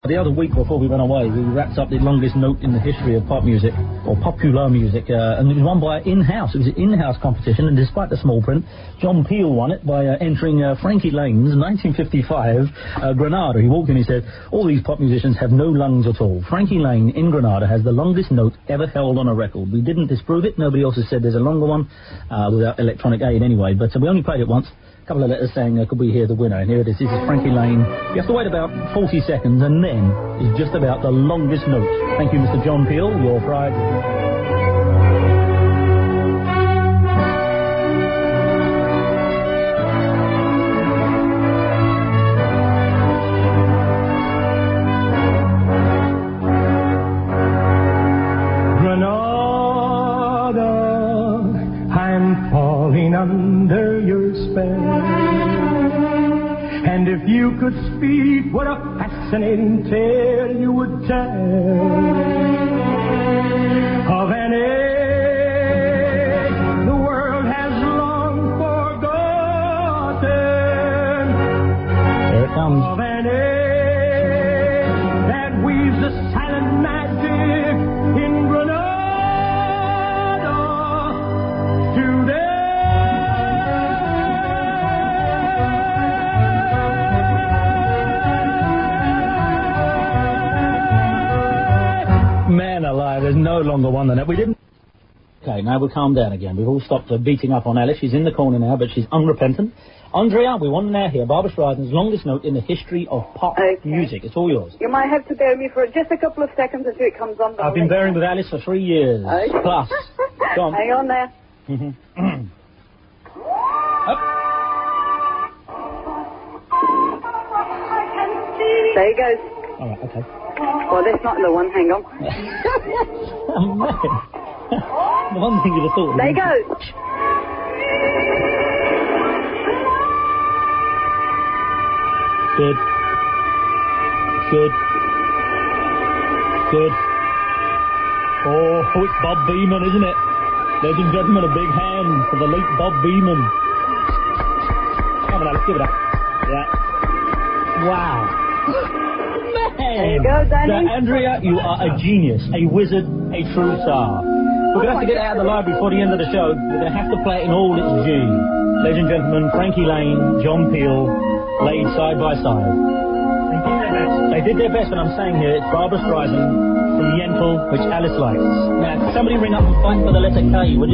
The other week before we went away, we wrapped up the longest note in the history of pop music, or popular music, and it was won by In-House. It was an in-house competition, and despite the small print, John Peel won it by entering Frankie Lane's 1955 Granada. He walked in and he said, all these pop musicians have no lungs at all. Frankie Lane in Granada has the longest note ever held on a record. We didn't disprove it. Nobody else has said there's a longer one, without electronic aid anyway, but we only played it once. A couple of letters saying, could we hear the winner? And here it is. This is Frankie Lane. You have to wait about 40 seconds, and then it's just about the longest note. Thank you, Mr. John Peel. Your pride. Granada, I'm falling under your spell. And if you could speak, what a fascinating tale you would tell of an age the world has long forgotten. There it comes. Of an age that weaves a silent magic in Granada today. Man alive, there's no longer one than that. We didn't... Okay, now we'll calm down again. We've all stopped beating up on Alice. She's in the corner now, but she's unrepentant. Andrea, we want to now hear Barbra Streisand's longest note in the history of pop music. It's all yours. You might have to bear me for just a couple of seconds until it comes on. I've been bearing with Alice for 3 years. Plus. Go on. Hang on there. There he goes. All right, okay. Well, that's not the one. Hang on. Oh, man. The one thing you'd have thought... There he goes. Good. Good. Good. Oh, it's Bob Beeman, isn't it? Ladies and gentlemen, a big hand for the late Bob Beeman. Come on, Alex, give it up. Yeah. Wow. Man! There you go, Danny. Now, Andrea, you are a genius, a wizard, a true star. We're going to have to get out of the library before the end of the show. We're going to have to play it in all its G. Ladies and gentlemen, Frankie Lane, John Peel, laid side by side. They did their best, but I'm saying here, it's Barbra Streisand from Yentl, which Alice likes. Now, somebody ring up and fight for the letter K, would you?